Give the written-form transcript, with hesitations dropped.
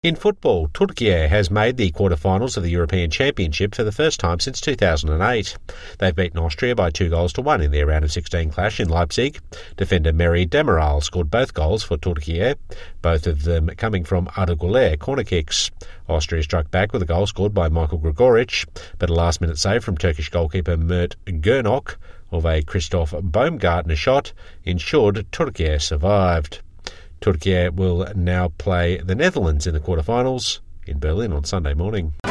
In football, Türkiye has made the quarter-finals of the European Championship for the first time since 2008. They've beaten Austria by 2-1 in their round of 16 clash in Leipzig. Defender Merih Demiral scored both goals for Türkiye, both of them coming from Arda Güler corner kicks. Austria struck back with a goal scored by Michael Grigoric, but a last-minute save from Turkish goalkeeper Mert Gernok of a Christoph Baumgartner shot ensured Türkiye survived. Türkiye will now play the Netherlands in the quarterfinals in Berlin on Sunday morning.